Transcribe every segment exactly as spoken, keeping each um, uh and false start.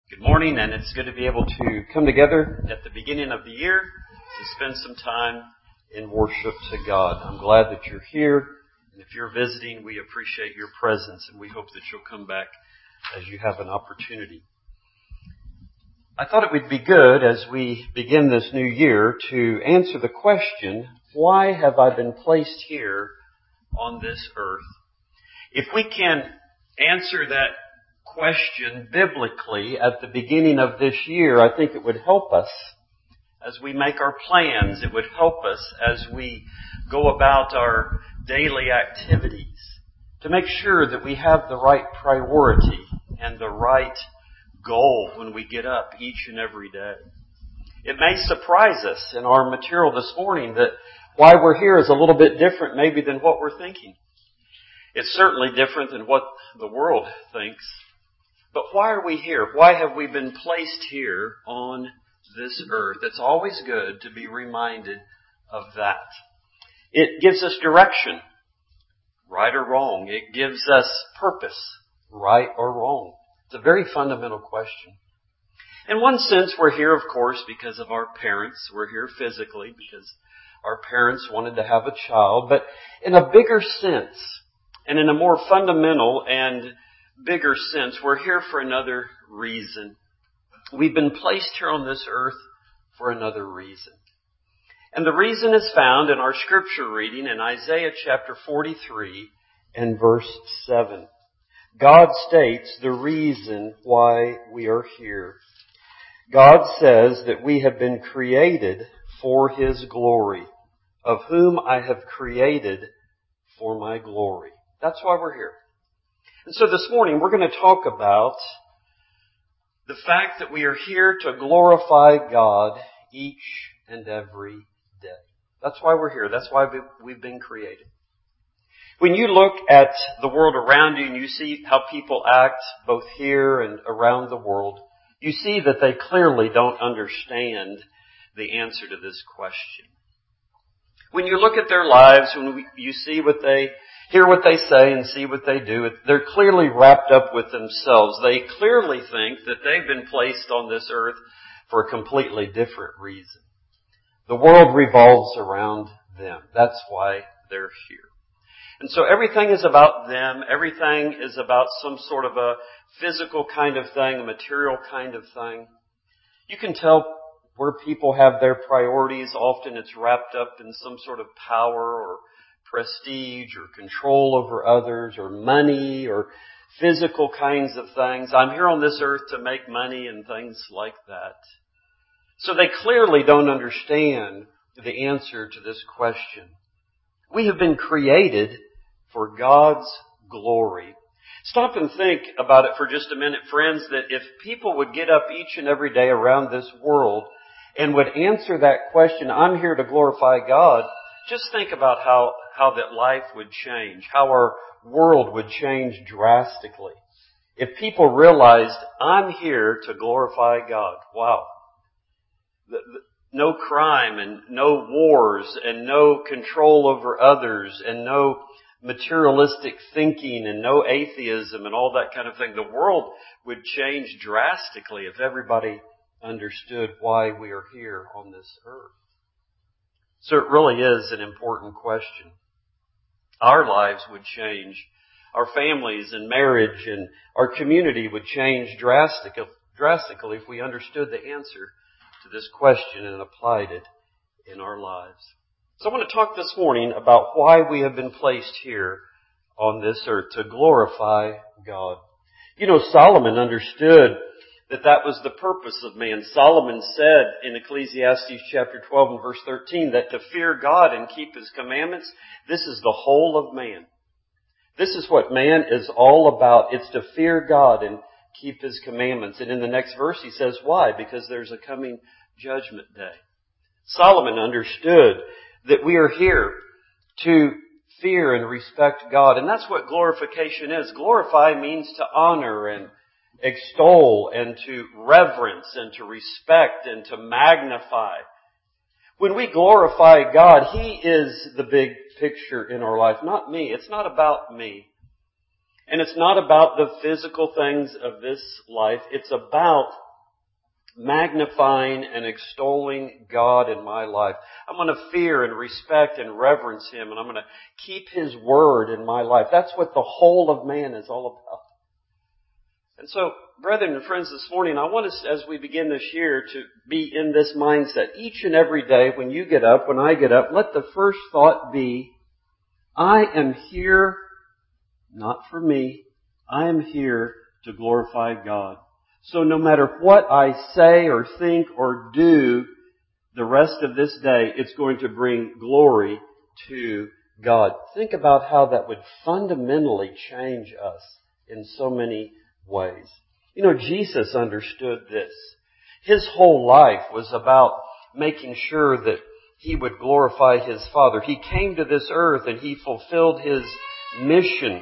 Good morning, and it's good to be able to come together at the beginning of the year to spend some time in worship to God. I'm glad that you're here, and if you're visiting, we appreciate your presence, and we hope that you'll come back as you have an opportunity. I thought it would be good as we begin this new year to answer the question, why have I been placed here on this earth? If we can answer that question biblically at the beginning of this year, I think it would help us as we make our plans. It would help us as we go about our daily activities to make sure that we have the right priority and the right goal when we get up each and every day. It may surprise us in our material this morning that why we're here is a little bit different maybe than what we're thinking. It's certainly different than what the world thinks. But why are we here? Why have we been placed here on this earth? It's always good to be reminded of that. It gives us direction, right or wrong. It gives us purpose, right or wrong. It's a very fundamental question. In one sense, we're here, of course, because of our parents. We're here physically because our parents wanted to have a child. But in a bigger sense, and in a more fundamental and bigger sense, we're here for another reason. We've been placed here on this earth for another reason. And the reason is found in our scripture reading in Isaiah chapter forty-three and verse seven. God states the reason why we are here. God says that we have been created for His glory, of whom I have created for my glory. That's why we're here. And so this morning we're going to talk about the fact that we are here to glorify God each and every day. That's why we're here. That's why we've been created. When you look at the world around you and you see how people act both here and around the world, you see that they clearly don't understand the answer to this question. When you look at their lives, when you see what they hear what they say and see what they do, they're clearly wrapped up with themselves. They clearly think that they've been placed on this earth for a completely different reason. The world revolves around them. That's why they're here. And so everything is about them. Everything is about some sort of a physical kind of thing, a material kind of thing. You can tell where people have their priorities. Often it's wrapped up in some sort of power or prestige or control over others or money or physical kinds of things. I'm here on this earth to make money and things like that. So they clearly don't understand the answer to this question. We have been created for God's glory. Stop and think about it for just a minute, friends, that if people would get up each and every day around this world and would answer that question, I'm here to glorify God, just think about how, how that life would change, how our world would change drastically. If people realized, I'm here to glorify God. Wow. The, the, no crime and no wars and no control over others and no materialistic thinking and no atheism and all that kind of thing. The world would change drastically if everybody understood why we are here on this earth. So it really is an important question. Our lives would change. Our families and marriage and our community would change drastically, drastically if we understood the answer to this question and applied it in our lives. So I want to talk this morning about why we have been placed here on this earth, to glorify God. You know, Solomon understood that that was the purpose of man. Solomon said in Ecclesiastes chapter twelve and verse thirteen that to fear God and keep His commandments, this is the whole of man. This is what man is all about. It's to fear God and keep His commandments. And in the next verse he says, why? Because there's a coming judgment day. Solomon understood that we are here to fear and respect God. And that's what glorification is. Glorify means to honor and extol and to reverence and to respect and to magnify. When we glorify God, He is the big picture in our life, not me. It's not about me. And it's not about the physical things of this life. It's about magnifying and extolling God in my life. I'm going to fear and respect and reverence Him, and I'm going to keep His Word in my life. That's what the whole of man is all about. And so, brethren and friends, this morning, I want us, as we begin this year, to be in this mindset. Each and every day, when you get up, when I get up, let the first thought be, I am here not for me. I am here to glorify God. So no matter what I say or think or do the rest of this day, it's going to bring glory to God. Think about how that would fundamentally change us in so many ways. You know, Jesus understood this. His whole life was about making sure that He would glorify His Father. He came to this earth and He fulfilled His mission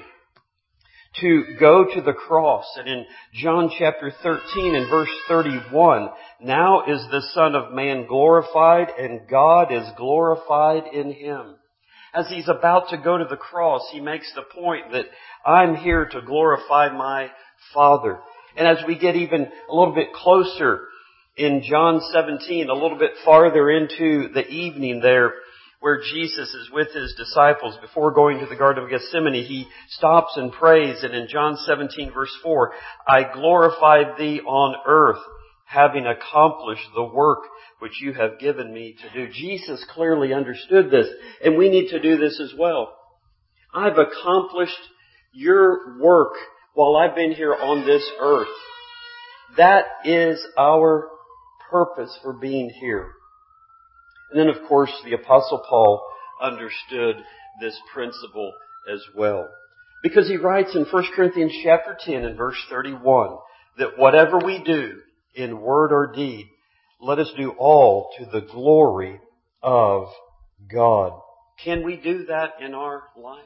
to go to the cross. And in John chapter thirteen and verse thirty-one, now is the Son of Man glorified, and God is glorified in Him. As He's about to go to the cross, He makes the point that I'm here to glorify my Father. And as we get even a little bit closer in John seventeen, a little bit farther into the evening there, where Jesus is with His disciples before going to the Garden of Gethsemane, He stops and prays. And in John seventeen verse four, I glorified Thee on earth, having accomplished the work which You have given Me to do. Jesus clearly understood this, and we need to do this as well. I've accomplished Your work while I've been here on this earth. That is our purpose for being here. And then, of course, the Apostle Paul understood this principle as well. Because he writes in First Corinthians chapter ten and verse thirty-one, that whatever we do in word or deed, let us do all to the glory of God. Can we do that in our life?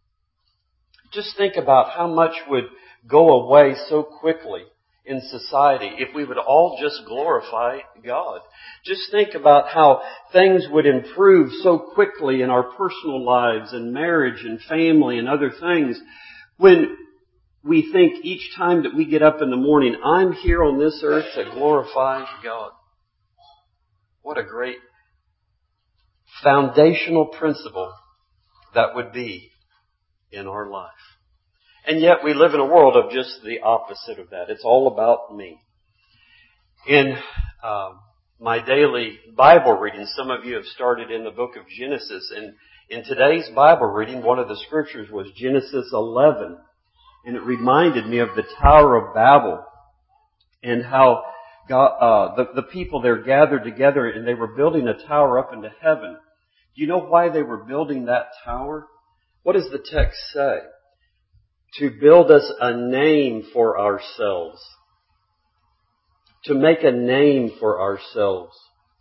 Just think about how much would go away so quickly in society if we would all just glorify God. Just think about how things would improve so quickly in our personal lives and marriage and family and other things when we think each time that we get up in the morning, I'm here on this earth to glorify God. What a great foundational principle that would be in our life. And yet we live in a world of just the opposite of that. It's all about me. In uh, my daily Bible reading, some of you have started in the book of Genesis. And in today's Bible reading, one of the scriptures was Genesis eleven. And it reminded me of the Tower of Babel and how God, uh, the, the people there gathered together and they were building a tower up into heaven. Do you know why they were building that tower? What does the text say? To build us a name for ourselves. To make a name for ourselves.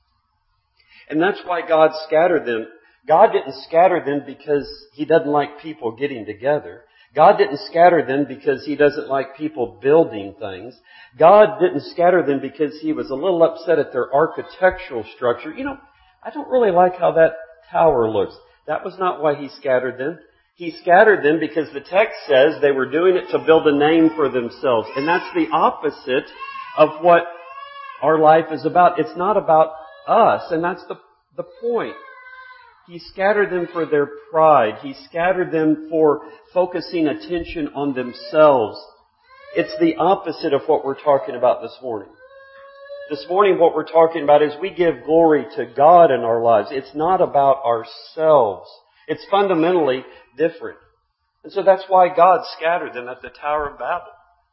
And that's why God scattered them. God didn't scatter them because He doesn't like people getting together. God didn't scatter them because He doesn't like people building things. God didn't scatter them because He was a little upset at their architectural structure. You know, I don't really like how that tower looks. That was not why He scattered them. He scattered them because the text says they were doing it to build a name for themselves. And that's the opposite of what our life is about. It's not about us, and that's the, the point. He scattered them for their pride. He scattered them for focusing attention on themselves. It's the opposite of what we're talking about this morning. This morning what we're talking about is we give glory to God in our lives. It's not about ourselves. It's fundamentally different. And so that's why God scattered them at the Tower of Babel.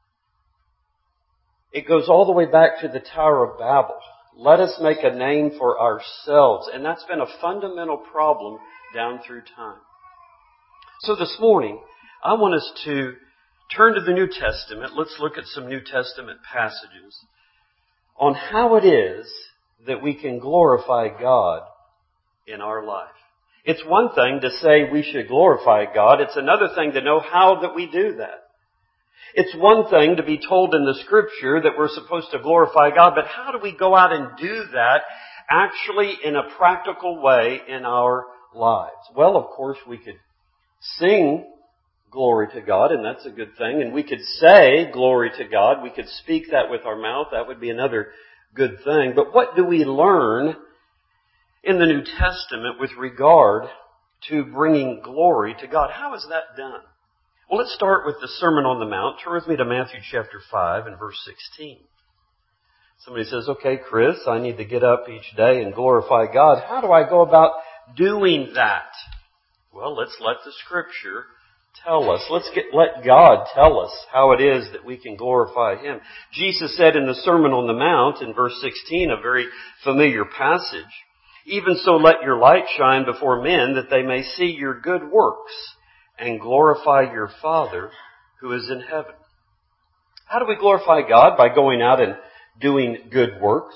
It goes all the way back to the Tower of Babel. Let us make a name for ourselves. And that's been a fundamental problem down through time. So this morning, I want us to turn to the New Testament. Let's look at some New Testament passages on how it is that we can glorify God in our life. It's one thing to say we should glorify God. It's another thing to know how that we do that. It's one thing to be told in the Scripture that we're supposed to glorify God, but how do we go out and do that actually in a practical way in our lives? Well, of course, we could sing glory to God, and that's a good thing. And we could say glory to God. We could speak that with our mouth. That would be another good thing. But what do we learn in the New Testament with regard to bringing glory to God? How is that done? Well, let's start with the Sermon on the Mount. Turn with me to Matthew chapter five and verse sixteen. Somebody says, okay, Chris, I need to get up each day and glorify God. How do I go about doing that? Well, let's let the Scripture tell us. Let's get, let God tell us how it is that we can glorify Him. Jesus said in the Sermon on the Mount in verse sixteen, a very familiar passage, even so let your light shine before men that they may see your good works and glorify your Father who is in heaven. How do we glorify God? By going out and doing good works.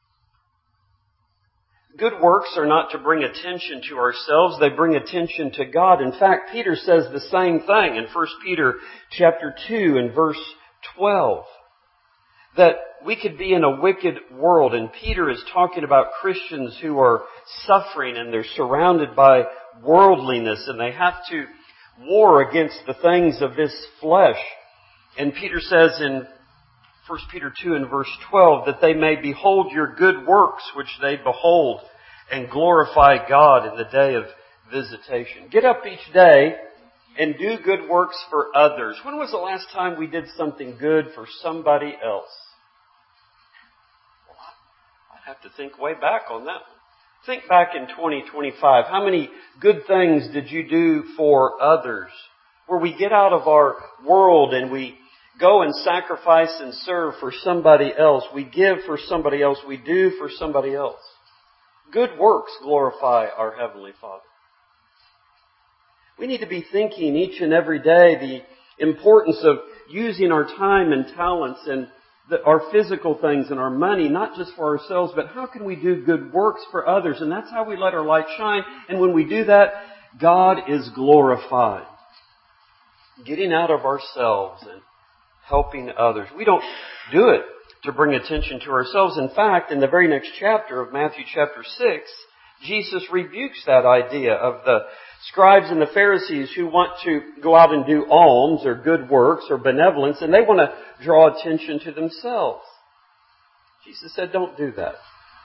Good works are not to bring attention to ourselves. They bring attention to God. In fact, Peter says the same thing in First Peter chapter two and verse twelve. That we could be in a wicked world. And Peter is talking about Christians who are suffering and they're surrounded by worldliness and they have to war against the things of this flesh. And Peter says in First Peter two and verse twelve, that they may behold your good works which they behold and glorify God in the day of visitation. Get up each day and do good works for others. When was the last time we did something good for somebody else? Well, I'd have to think way back on that one. Think back in twenty twenty-five. How many good things did you do for others? Where we get out of our world and we go and sacrifice and serve for somebody else. We give for somebody else. We do for somebody else. Good works glorify our Heavenly Father. We need to be thinking each and every day the importance of using our time and talents and the, our physical things and our money, not just for ourselves, but how can we do good works for others? And that's how we let our light shine. And when we do that, God is glorified. Getting out of ourselves and helping others. We don't do it to bring attention to ourselves. In fact, in the very next chapter of Matthew chapter six, Jesus rebukes that idea of the scribes and the Pharisees who want to go out and do alms or good works or benevolence, and they want to draw attention to themselves. Jesus said, don't do that.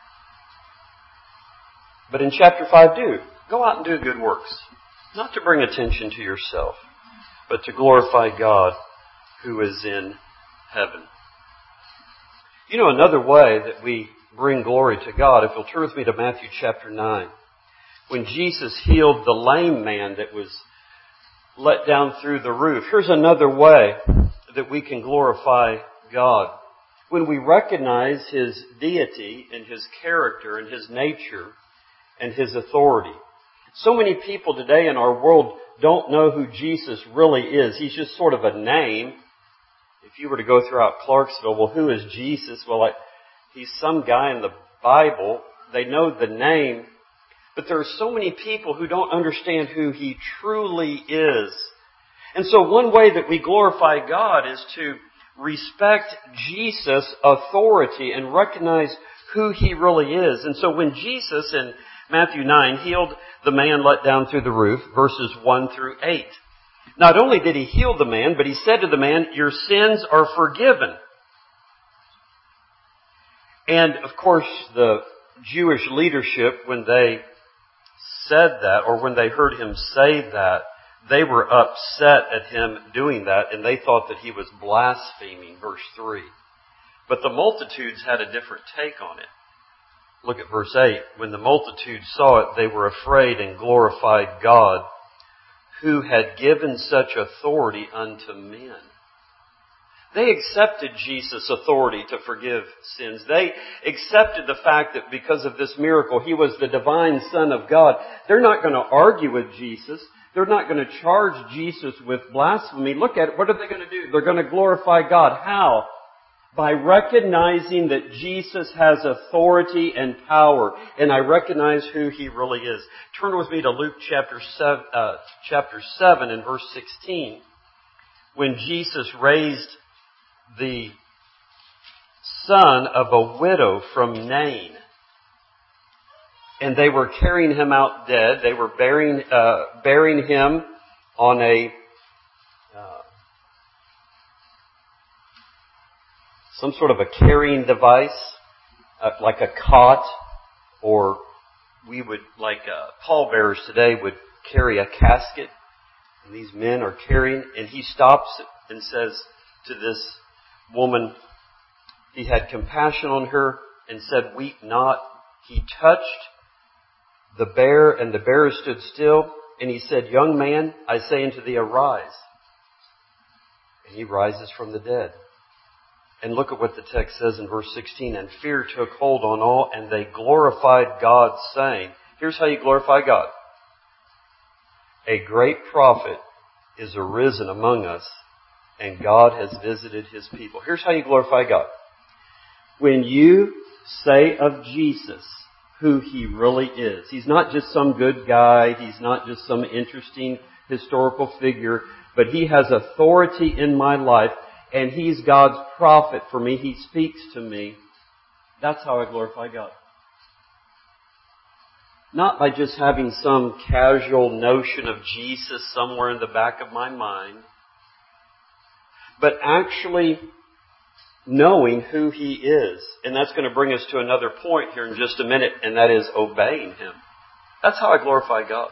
But in chapter five, do. Go out and do good works. Not to bring attention to yourself, but to glorify God who is in heaven. You know, another way that we bring glory to God, if you'll turn with me to Matthew chapter nine, when Jesus healed the lame man that was let down through the roof. Here's another way that we can glorify God. When we recognize His deity and His character and His nature and His authority. So many people today in our world don't know who Jesus really is. He's just sort of a name. If you were to go throughout Clarksville, well, who is Jesus? Well, like, he's some guy in the Bible. They know the name. But there are so many people who don't understand who He truly is. And so one way that we glorify God is to respect Jesus' authority and recognize who He really is. And so when Jesus in Matthew nine healed the man let down through the roof, verses one through eight. Not only did He heal the man, but He said to the man, your sins are forgiven. And of course, the Jewish leadership, when they said that, or when they heard Him say that, they were upset at Him doing that, and they thought that He was blaspheming, verse three. But the multitudes had a different take on it. Look at verse eight. When the multitude saw it, they were afraid and glorified God, who had given such authority unto men. They accepted Jesus' authority to forgive sins. They accepted the fact that because of this miracle, He was the divine Son of God. They're not going to argue with Jesus. They're not going to charge Jesus with blasphemy. Look at it. What are they going to do? They're going to glorify God. How? By recognizing that Jesus has authority and power. And I recognize who He really is. Turn with me to Luke chapter seven, uh, chapter seven and verse sixteen. When Jesus raised the son of a widow from Nain. And they were carrying him out dead. They were bearing, uh, bearing him on a some sort of a carrying device, uh, like a cot, or we would, like uh, pallbearers today, would carry a casket. And these men are carrying, and he stops and says to this woman, he had compassion on her and said, "Weep not." He touched the bear, and the bear stood still, and he said, "Young man, I say unto thee, arise." And he rises from the dead. And look at what the text says in verse sixteen. And fear took hold on all, and they glorified God, saying, here's how you glorify God. A great prophet is arisen among us, and God has visited His people. Here's how you glorify God. When you say of Jesus who He really is. He's not just some good guy. He's not just some interesting historical figure. But He has authority in my life, and He's God's prophet for me. He speaks to me. That's how I glorify God. Not by just having some casual notion of Jesus somewhere in the back of my mind, but actually knowing who He is. And that's going to bring us to another point here in just a minute, and that is obeying Him. That's how I glorify God.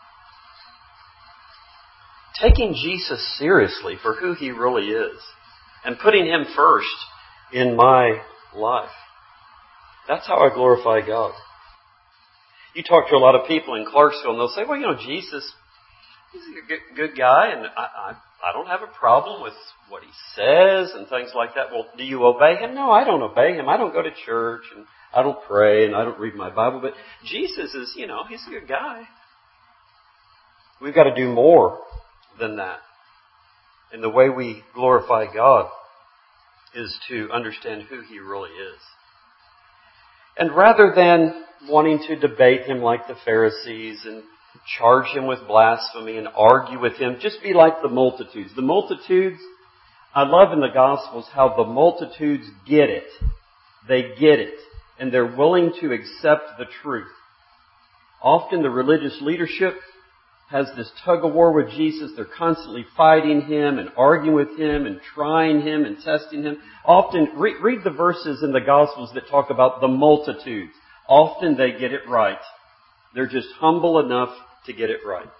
Taking Jesus seriously for who He really is, and putting Him first in my life. That's how I glorify God. You talk to a lot of people in Clarksville, and they'll say, well, you know, Jesus, He's a good, good guy, and I, I, I don't have a problem with what He says and things like that. Well, do you obey Him? No, I don't obey Him. I don't go to church, and I don't pray, and I don't read my Bible. But Jesus is, you know, He's a good guy. We've got to do more than that. And the way we glorify God is to understand who He really is. And rather than wanting to debate Him like the Pharisees and charge Him with blasphemy and argue with Him, just be like the multitudes. The multitudes, I love in the Gospels how the multitudes get it. They get it. And they're willing to accept the truth. Often the religious leadership has this tug-of-war with Jesus. They're constantly fighting Him and arguing with Him and trying Him and testing Him. Often, re- read the verses in the Gospels that talk about the multitudes. Often they get it right. They're just humble enough to get it right.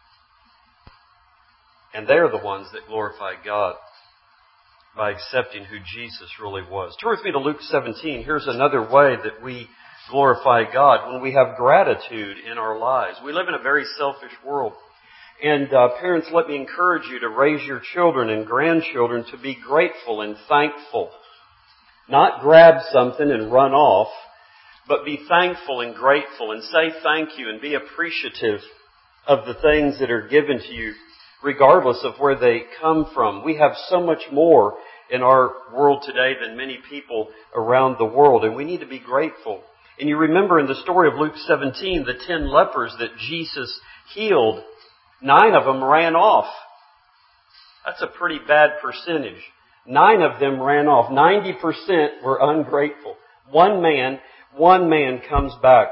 And they're the ones that glorify God by accepting who Jesus really was. Turn with me to Luke seventeen. Here's another way that we glorify God, when we have gratitude in our lives. We live in a very selfish world. And uh, parents, let me encourage you to raise your children and grandchildren to be grateful and thankful. Not grab something and run off, but be thankful and grateful and say thank you and be appreciative of the things that are given to you, regardless of where they come from. We have so much more in our world today than many people around the world, and we need to be grateful. And you remember in the story of Luke seventeen, the ten lepers that Jesus healed, nine of them ran off. That's a pretty bad percentage. Nine of them ran off. ninety percent were ungrateful. One man, one man comes back.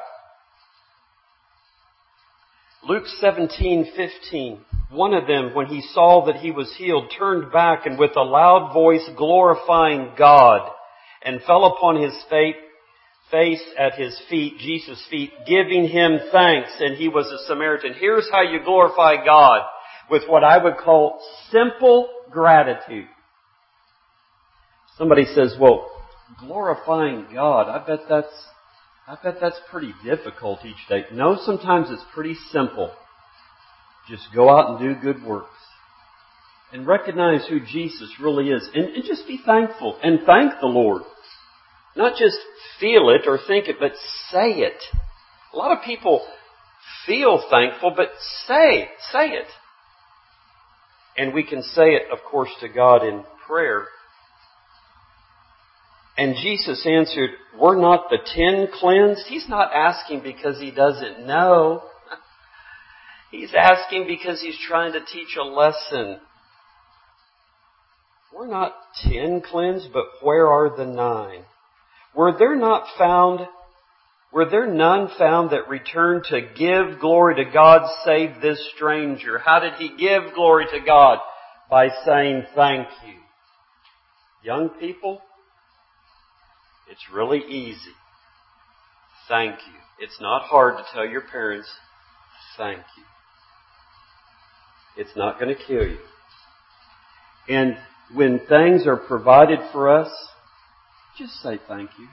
Luke seventeen fifteen. One of them, when he saw that he was healed, turned back and with a loud voice glorifying God, and fell upon his face, face at His feet, Jesus' feet, giving Him thanks. And he was a Samaritan. Here's how you glorify God, with what I would call simple gratitude. Somebody says, well, glorifying God, I bet that's, I bet that's pretty difficult each day. No, sometimes it's pretty simple. Just go out and do good works. And recognize who Jesus really is. And, and just be thankful. And thank the Lord. Not just feel it or think it, but say it. A lot of people feel thankful, but say, say it. And we can say it, of course, to God in prayer. And Jesus answered, were not the ten cleansed? He's not asking because He doesn't know. He's asking because He's trying to teach a lesson. We're not ten cleansed, but where are the nine? Were there not found, were there none found that returned to give glory to God save this stranger? How did he give glory to God? By saying thank you. Young people, It's really easy. Thank you. It's not hard to tell your parents, thank you. It's not going to kill you. And when things are provided for us, just say thank you.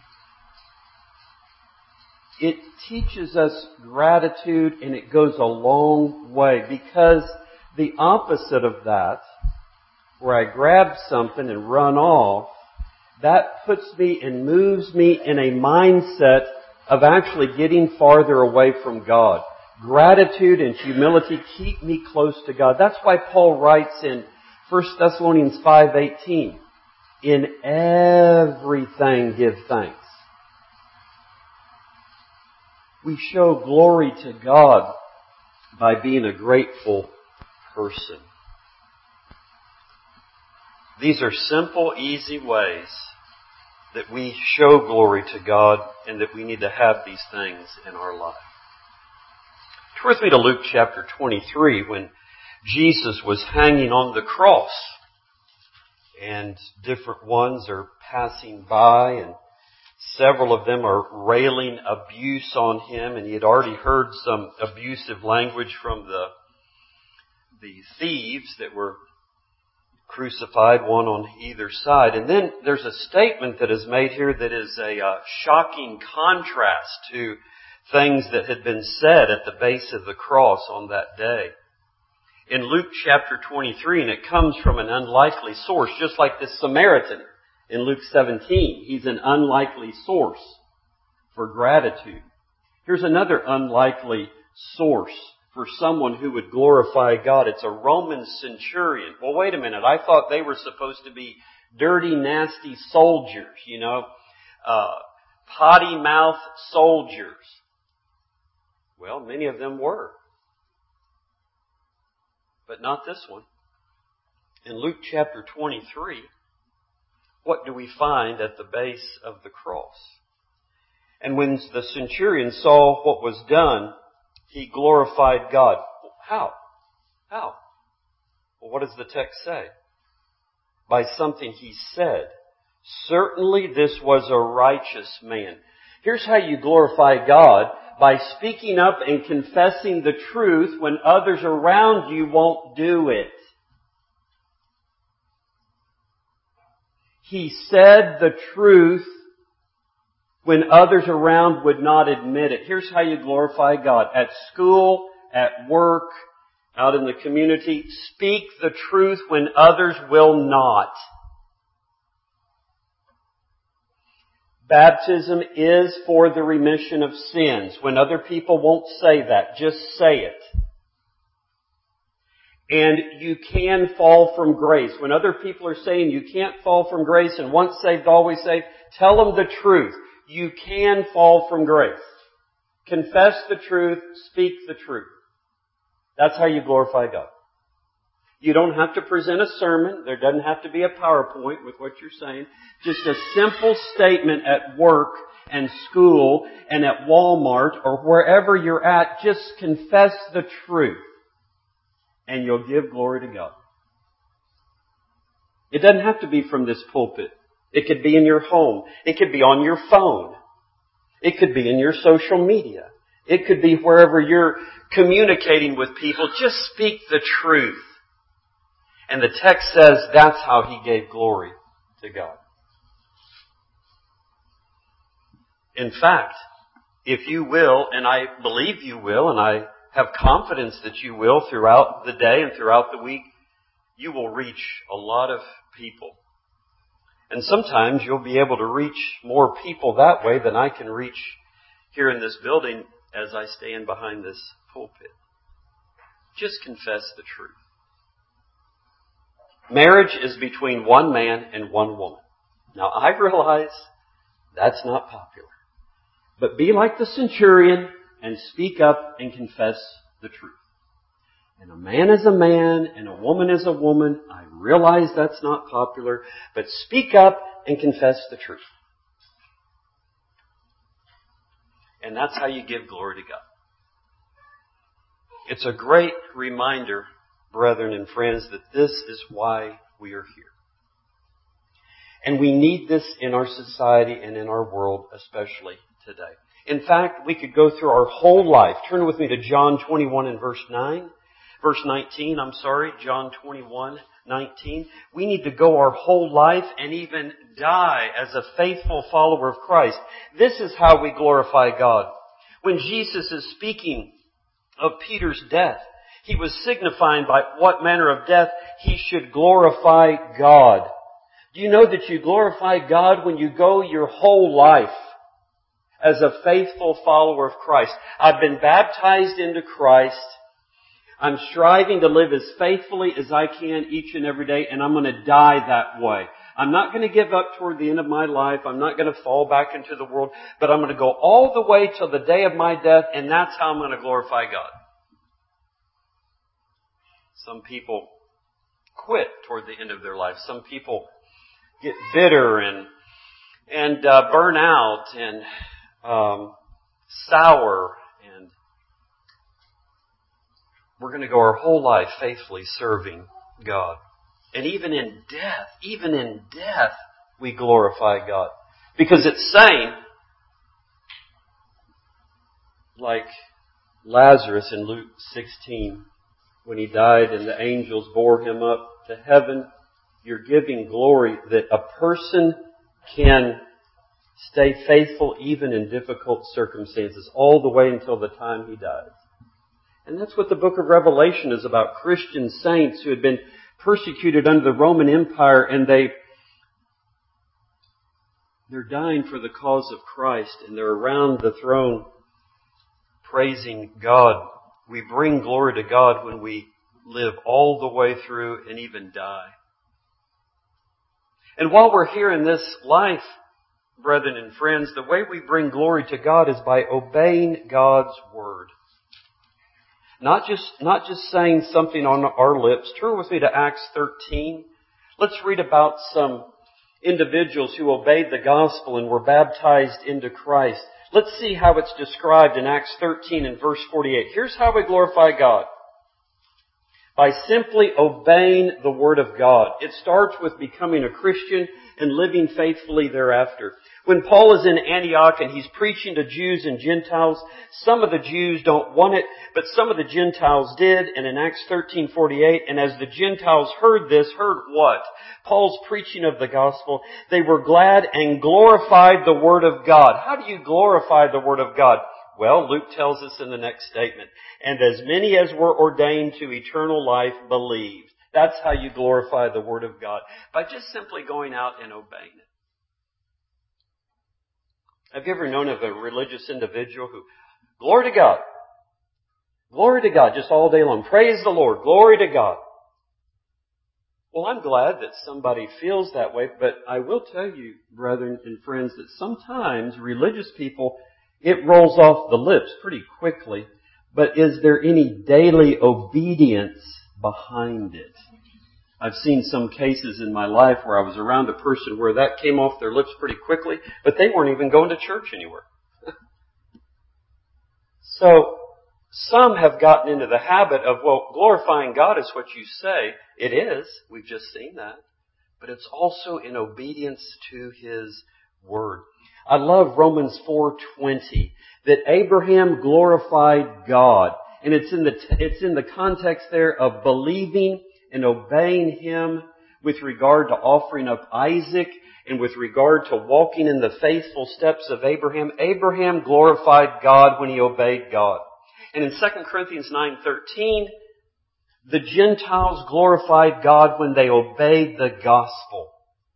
It teaches us gratitude, and it goes a long way, because the opposite of that, where I grab something and run off, that puts me and moves me in a mindset of actually getting farther away from God. Gratitude and humility keep me close to God. That's why Paul writes in First Thessalonians five eighteen, in everything give thanks. We show glory to God by being a grateful person. These are simple, easy ways that we show glory to God, and that we need to have these things in our life. Turn with me to Luke chapter twenty-three, when Jesus was hanging on the cross, and different ones are passing by, and several of them are railing abuse on him, and he had already heard some abusive language from the the thieves that were crucified, one on either side. And then there's a statement that is made here that is a uh, shocking contrast to things that had been said at the base of the cross on that day. In Luke chapter twenty-three, and it comes from an unlikely source, just like this Samaritan in Luke seventeen. He's an unlikely source for gratitude. Here's another unlikely source for someone who would glorify God. It's a Roman centurion. Well, wait a minute. I thought they were supposed to be dirty, nasty soldiers, you know, uh, potty-mouthed soldiers. Well, many of them were. But not this one. In Luke chapter twenty-three, what do we find at the base of the cross? And when the centurion saw what was done, he glorified God. How? How? Well, what does the text say? By something he said. Certainly this was a righteous man. Here's how you glorify God: by speaking up and confessing the truth when others around you won't do it. He said the truth when others around would not admit it. Here's how you glorify God. At school, at work, out in the community, speak the truth when others will not. Baptism is for the remission of sins. When other people won't say that, just say it. And you can fall from grace. When other people are saying you can't fall from grace and once saved, always saved, tell them the truth. You can fall from grace. Confess the truth, speak the truth. That's how you glorify God. You don't have to present a sermon. There doesn't have to be a PowerPoint with what you're saying. Just a simple statement at work and school and at Walmart or wherever you're at. Just confess the truth, and you'll give glory to God. It doesn't have to be from this pulpit. It could be in your home. It could be on your phone. It could be in your social media. It could be wherever you're communicating with people. Just speak the truth. And the text says that's how he gave glory to God. In fact, if you will, and I believe you will, and I have confidence that you will throughout the day and throughout the week, you will reach a lot of people. And sometimes you'll be able to reach more people that way than I can reach here in this building as I stand behind this pulpit. Just confess the truth. Marriage is between one man and one woman. Now, I realize that's not popular. But be like the centurion and speak up and confess the truth. And a man is a man and a woman is a woman. I realize that's not popular, but speak up and confess the truth. And that's how you give glory to God. It's a great reminder, brethren and friends, that this is why we are here. And we need this in our society and in our world, especially today. In fact, we could go through our whole life. Turn with me to John twenty-one and verse nine. Verse nineteen, I'm sorry, John twenty-one, nineteen. We need to go our whole life and even die as a faithful follower of Christ. This is how we glorify God. When Jesus is speaking of Peter's death, He was signifying by what manner of death he should glorify God. Do you know that you glorify God when you go your whole life as a faithful follower of Christ? I've been baptized into Christ. I'm striving to live as faithfully as I can each and every day, and I'm going to die that way. I'm not going to give up toward the end of my life. I'm not going to fall back into the world, but I'm going to go all the way till the day of my death, and that's how I'm going to glorify God. Some people quit toward the end of their life. Some people get bitter and and uh, burn out and um, sour, and we're going to go our whole life faithfully serving God. And even in death, even in death, we glorify God. Because it's saying, like Lazarus in Luke sixteen, when he died and the angels bore him up to heaven, you're giving glory that a person can stay faithful even in difficult circumstances all the way until the time he dies. And that's what the book of Revelation is about. Christian saints who had been persecuted under the Roman Empire, and they, they're dying for the cause of Christ, and they're around the throne praising God. We bring glory to God when we live all the way through and even die. And while we're here in this life, brethren and friends, the way we bring glory to God is by obeying God's Word. Not just, not just saying something on our lips. Turn with me to Acts thirteen. Let's read about some individuals who obeyed the gospel and were baptized into Christ. Let's see how it's described in Acts thirteen and verse forty-eight. Here's how we glorify God. By simply obeying the Word of God. It starts with becoming a Christian and living faithfully thereafter. When Paul is in Antioch and he's preaching to Jews and Gentiles, some of the Jews don't want it, but some of the Gentiles did. And in Acts thirteen forty-eight, and as the Gentiles heard this, heard what? Paul's preaching of the gospel, they were glad and glorified the Word of God. How do you glorify the Word of God? Well, Luke tells us in the next statement, and as many as were ordained to eternal life believed. That's how you glorify the Word of God, by just simply going out and obeying it. Have you ever known of a religious individual who, glory to God, glory to God, just all day long, praise the Lord, glory to God? Well, I'm glad that somebody feels that way, but I will tell you, brethren and friends, that sometimes religious people, it rolls off the lips pretty quickly, but is there any daily obedience behind it? I've seen some cases in my life where I was around a person where that came off their lips pretty quickly, but they weren't even going to church anywhere. So, some have gotten into the habit of, well, glorifying God is what you say. It is. We've just seen that. But it's also in obedience to His Word. I love Romans four twenty, that Abraham glorified God. And it's in the, it's in the context there of believing and obeying Him with regard to offering up Isaac and with regard to walking in the faithful steps of Abraham. Abraham glorified God when he obeyed God. And in Second Corinthians nine thirteen, the Gentiles glorified God when they obeyed the gospel.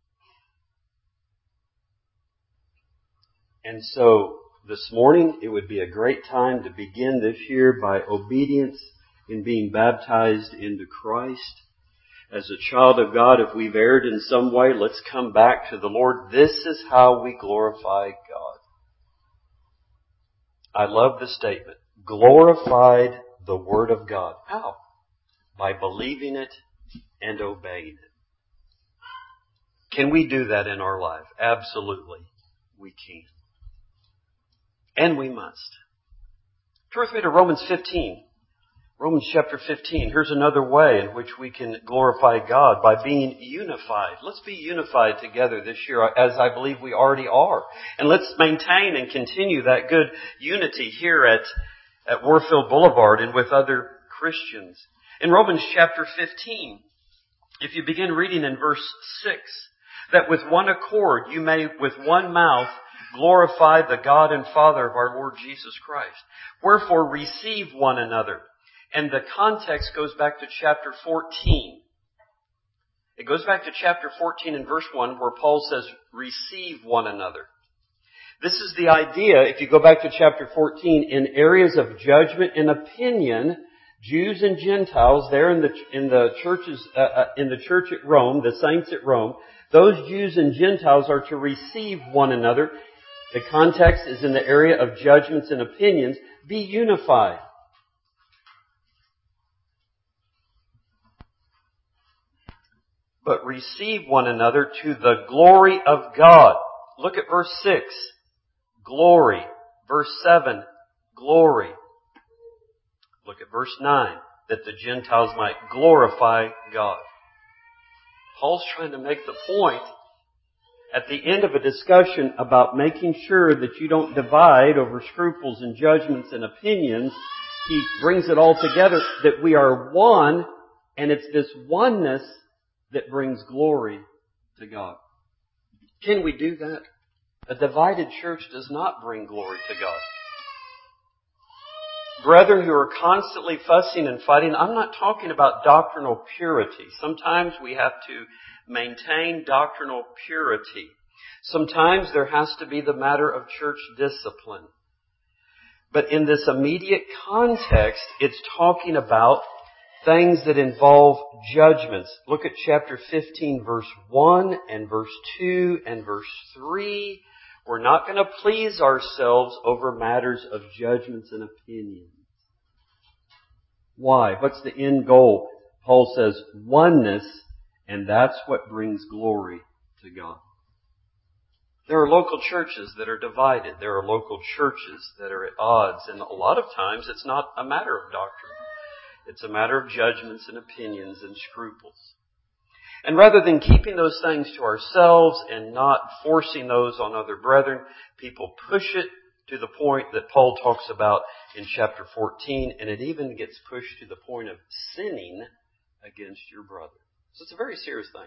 And so this morning, it would be a great time to begin this year by obedience in being baptized into Christ. As a child of God, if we've erred in some way, let's come back to the Lord. This is how we glorify God. I love the statement. Glorified the Word of God. How? By believing it and obeying it. Can we do that in our life? Absolutely, we can. And we must. Turn with me to Romans fifteen. Romans chapter fifteen, here's another way in which we can glorify God, by being unified. Let's be unified together this year, as I believe we already are. And let's maintain and continue that good unity here at, at Warfield Boulevard and with other Christians. In Romans chapter fifteen, if you begin reading in verse six, that with one accord you may with one mouth glorify the God and Father of our Lord Jesus Christ. Wherefore receive one another. And the context goes back to chapter fourteen. It goes back to chapter fourteen and verse one, where Paul says, receive one another. This is the idea, if you go back to chapter fourteen, in areas of judgment and opinion, Jews and Gentiles there in the in the churches uh, uh, in the church at Rome, the saints at Rome, those Jews and Gentiles are to receive one another. The context is in the area of judgments and opinions. Be unified. But receive one another to the glory of God. Look at verse six. Glory. Verse seven. Glory. Look at verse nine. That the Gentiles might glorify God. Paul's trying to make the point at the end of a discussion about making sure that you don't divide over scruples and judgments and opinions. He brings it all together that we are one, and it's this oneness that brings glory to God. Can we do that? A divided church does not bring glory to God. Brethren who are constantly fussing and fighting, I'm not talking about doctrinal purity. Sometimes we have to maintain doctrinal purity. Sometimes there has to be the matter of church discipline. But in this immediate context, it's talking about things that involve judgments. Look at chapter fifteen, verse one and verse two and verse three. We're not going to please ourselves over matters of judgments and opinions. Why? What's the end goal? Paul says oneness, and that's what brings glory to God. There are local churches that are divided. There are local churches that are at odds. And a lot of times it's not a matter of doctrine. It's a matter of judgments and opinions and scruples. And rather than keeping those things to ourselves and not forcing those on other brethren, people push it to the point that Paul talks about in chapter fourteen, and it even gets pushed to the point of sinning against your brother. So it's a very serious thing.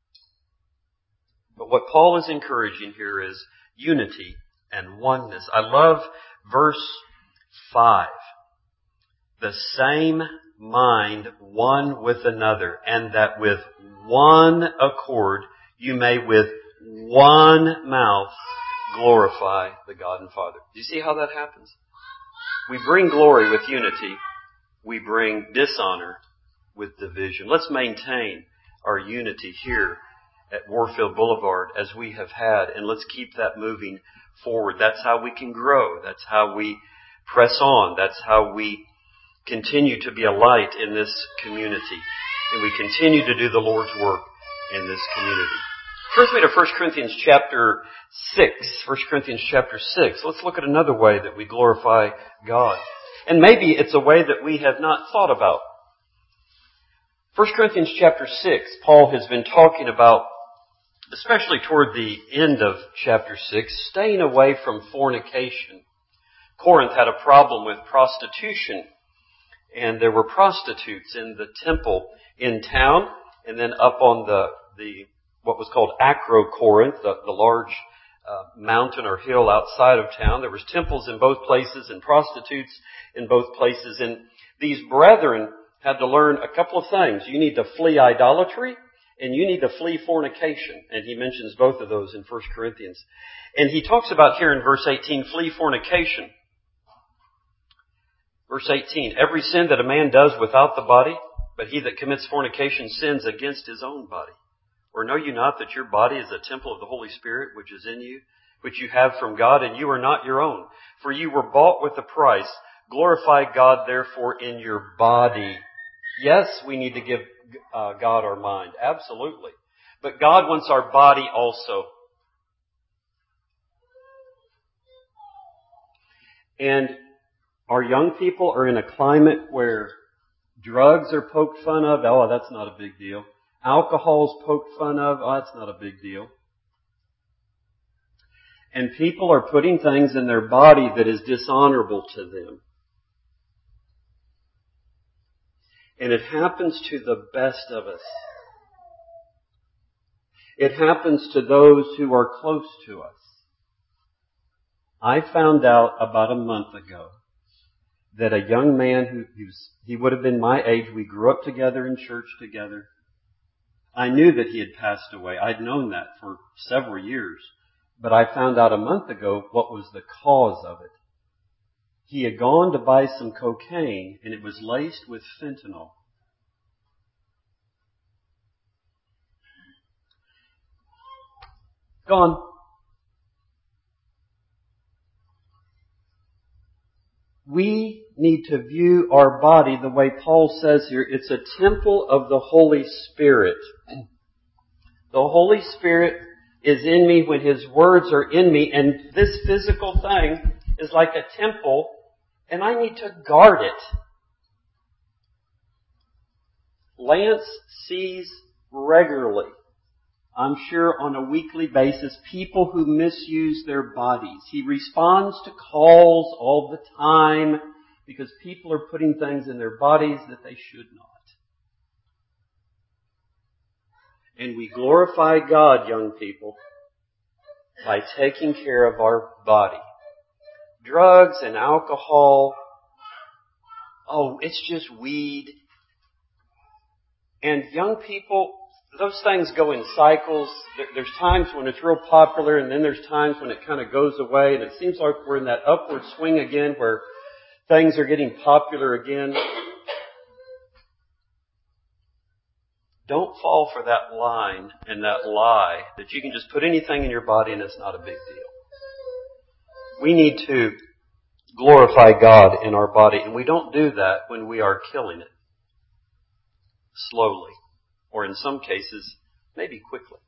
But what Paul is encouraging here is unity and oneness. I love verse five. The same mind one with another, and that with one accord you may with one mouth glorify the God and Father. Do you see how that happens? We bring glory with unity. We bring dishonor with division. Let's maintain our unity here at Warfield Boulevard as we have had, and let's keep that moving forward. That's how we can grow. That's how we press on. That's how we continue to be a light in this community. And we continue to do the Lord's work in this community. Turn with me to First Corinthians chapter six. First Corinthians chapter six. Let's look at another way that we glorify God. And maybe it's a way that we have not thought about. First Corinthians chapter six, Paul has been talking about, especially toward the end of chapter six, staying away from fornication. Corinth had a problem with prostitution. And there were prostitutes in the temple in town, and then up on the, the what was called Acrocorinth, the, the large uh, mountain or hill outside of town. There was temples in both places and prostitutes in both places. And these brethren had to learn a couple of things. You need to flee idolatry, and you need to flee fornication. And he mentions both of those in First Corinthians. And he talks about here in verse eighteen, flee fornication. Verse eighteen, every sin that a man does without the body, but he that commits fornication sins against his own body. Or know you not that your body is a temple of the Holy Spirit, which is in you, which you have from God, and you are not your own? For you were bought with a price. Glorify God, therefore, in your body. Yes, we need to give uh, God our mind. Absolutely. But God wants our body also. And our young people are in a climate where Drugs are poked fun of. Oh, that's not a big deal. Alcohol's poked fun of. Oh, that's not a big deal. And people are putting things in their body that is dishonorable to them. And it happens to the best of us. It happens to those who are close to us. I found out about a month ago that a young man who, he, was, he would have been my age, we grew up together in church together. I knew that he had passed away. I'd known that for several years. But I found out a month ago what was the cause of it. He had gone to buy some cocaine and it was laced with fentanyl. Gone. We need to view our body the way Paul says here. It's a temple of the Holy Spirit. The Holy Spirit is in me when His words are in me, and this physical thing is like a temple, and I need to guard it. Lance sees regularly, I'm sure on a weekly basis, people who misuse their bodies. He responds to calls all the time because people are putting things in their bodies that they should not. And we glorify God, young people, by taking care of our body. Drugs and alcohol, oh, it's just weed. And young people, those things go in cycles. There's times when it's real popular, and then there's times when it kind of goes away, and it seems like we're in that upward swing again where things are getting popular again. Don't fall for that line and that lie that you can just put anything in your body and it's not a big deal. We need to glorify God in our body, and we don't do that when we are killing it slowly, or in some cases, maybe quickly.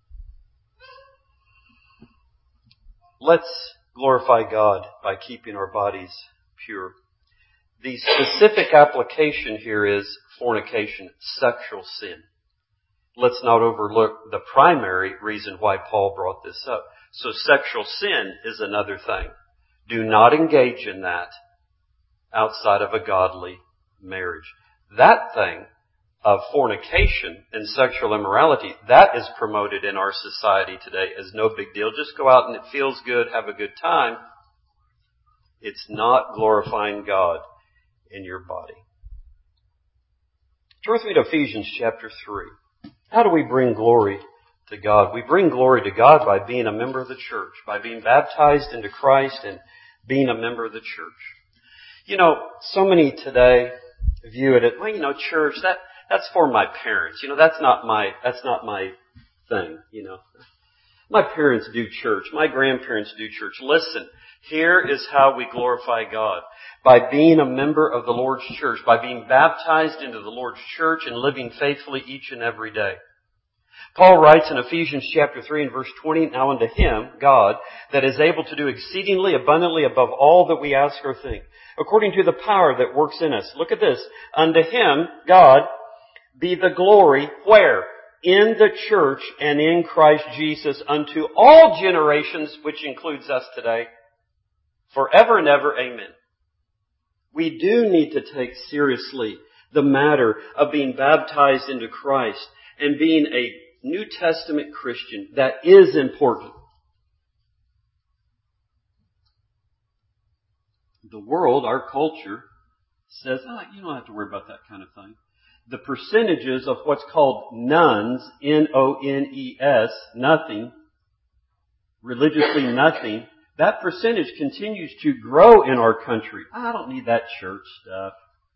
Let's glorify God by keeping our bodies pure. The specific application here is fornication, sexual sin. Let's not overlook the primary reason why Paul brought this up. So sexual sin is another thing. Do not engage in that outside of a godly marriage. That thing of fornication and sexual immorality, that is promoted in our society today as no big deal. Just go out and it feels good, have a good time. It's not glorifying God in your body. Turn with me to Ephesians chapter three. How do we bring glory to God? We bring glory to God by being a member of the church, by being baptized into Christ and being a member of the church. You know, so many today view it as, well, you know, church, that, that's for my parents. You know, that's not my, that's not my thing, you know. My parents do church. My grandparents do church. Listen, here is how we glorify God. By being a member of the Lord's church, by being baptized into the Lord's church and living faithfully each and every day. Paul writes in Ephesians chapter three and verse twenty, now unto Him, God, that is able to do exceedingly abundantly above all that we ask or think, according to the power that works in us. Look at this. Unto Him, God, be the glory, where? In the church and in Christ Jesus unto all generations, which includes us today, forever and ever. Amen. We do need to take seriously the matter of being baptized into Christ and being a New Testament Christian. That is important. The world, our culture, says, oh, you don't have to worry about that kind of thing. The percentages of what's called nones, N O N E S, nothing, religiously nothing, that percentage continues to grow in our country. I don't need that church stuff.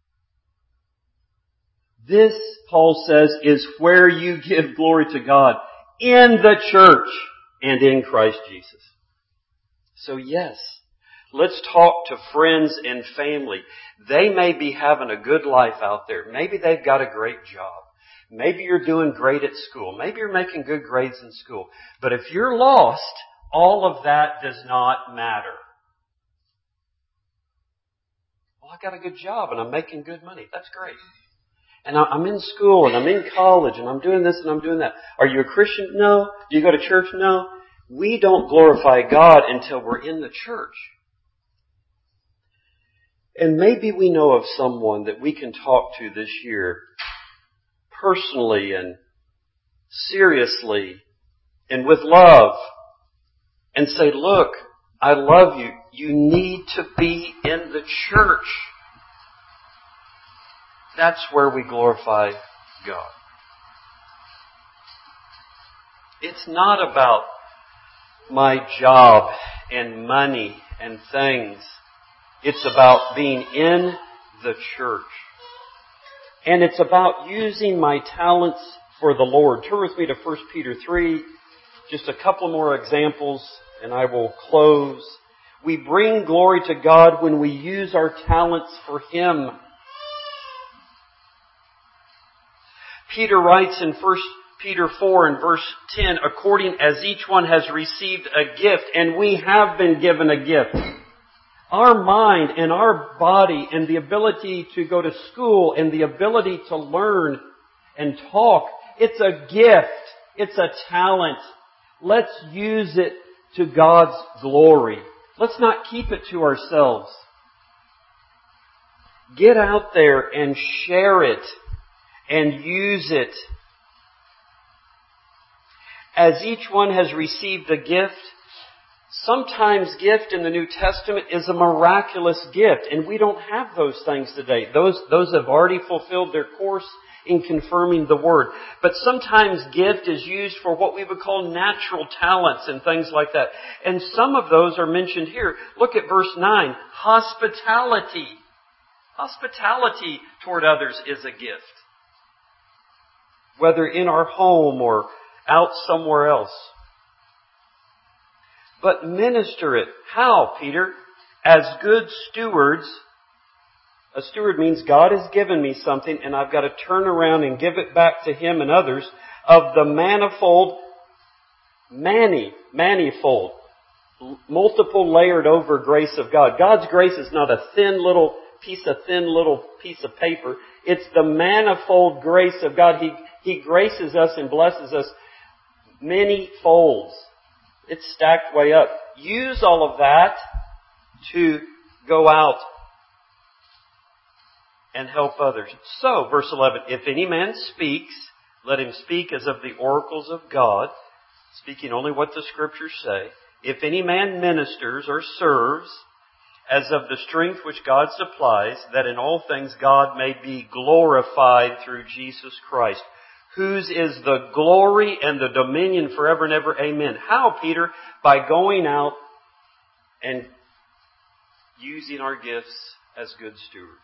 This, Paul says, is where you give glory to God, in the church and in Christ Jesus. So yes, let's talk to friends and family. They may be having a good life out there. Maybe they've got a great job. Maybe you're doing great at school. Maybe you're making good grades in school. But if you're lost, all of that does not matter. Well, I got a good job and I'm making good money. That's great. And I'm in school and I'm in college and I'm doing this and I'm doing that. Are you a Christian? No. Do you go to church? No. We don't glorify God until we're in the church. And maybe we know of someone that we can talk to this year personally and seriously and with love and say, look, I love you. You need to be in the church. That's where we glorify God. It's not about my job and money and things. It's about being in the church. And it's about using my talents for the Lord. Turn with me to First Peter three. Just a couple more examples and I will close. We bring glory to God when we use our talents for Him. Peter writes in First Peter four and verse ten, according as each one has received a gift, and we have been given a gift. Our mind and our body and the ability to go to school and the ability to learn and talk, it's a gift. It's a talent. Let's use it to God's glory. Let's not keep it to ourselves. Get out there and share it and use it. As each one has received a gift, sometimes gift in the New Testament is a miraculous gift, and we don't have those things today. Those, those have already fulfilled their course in confirming the Word. But sometimes gift is used for what we would call natural talents and things like that. And some of those are mentioned here. Look at verse nine. Hospitality. Hospitality toward others is a gift. Whether in our home or out somewhere else. But minister it. How, Peter? As good stewards. A steward means God has given me something and I've got to turn around and give it back to Him and others of the manifold, many, manifold, multiple layered over grace of God. God's grace is not a thin little piece of thin little piece of paper. It's the manifold grace of God. He, He graces us and blesses us many folds. It's stacked way up. Use all of that to go out and help others. So, verse eleven, if any man speaks, let him speak as of the oracles of God, speaking only what the Scriptures say. If any man ministers or serves, as of the strength which God supplies, that in all things God may be glorified through Jesus Christ, whose is the glory and the dominion forever and ever. Amen. How, Peter? By going out and using our gifts as good stewards.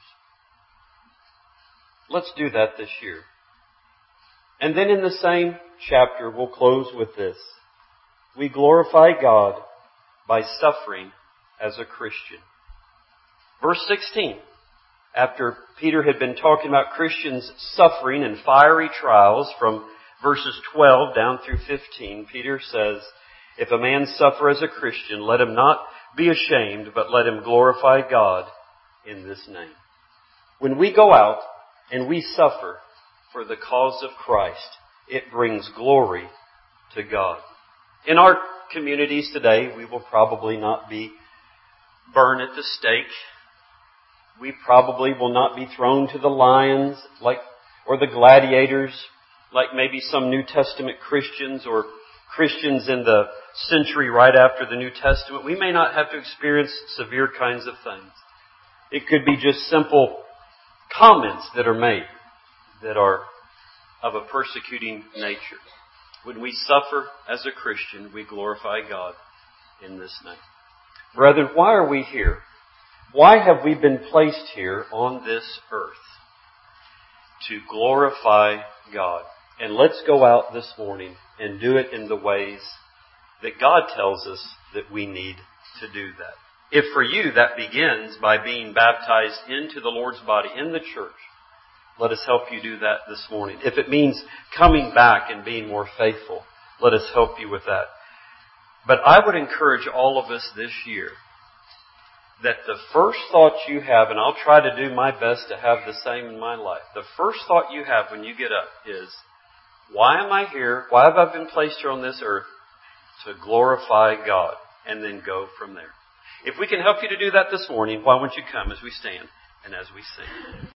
Let's do that this year. And then in the same chapter, we'll close with this. We glorify God by suffering as a Christian. Verse sixteen. After Peter had been talking about Christians suffering in fiery trials from verses twelve down through fifteen, Peter says, if a man suffer as a Christian, let him not be ashamed, but let him glorify God in this name. When we go out and we suffer for the cause of Christ, it brings glory to God. In our communities today, we will probably not be burned at the stake. We probably will not be thrown to the lions like, or the gladiators, like maybe some New Testament Christians or Christians in the century right after the New Testament. We may not have to experience severe kinds of things. It could be just simple comments that are made that are of a persecuting nature. When we suffer as a Christian, we glorify God in this name. Brethren, why are we here? Why have we been placed here on this earth? To glorify God. And let's go out this morning and do it in the ways that God tells us that we need to do that. If for you that begins by being baptized into the Lord's body in the church, let us help you do that this morning. If it means coming back and being more faithful, let us help you with that. But I would encourage all of us this year that the first thought you have, and I'll try to do my best to have the same in my life, the first thought you have when you get up is, why am I here? Why have I been placed here on this earth? To glorify God. And then go from there. If we can help you to do that this morning, why won't you come as we stand and as we sing?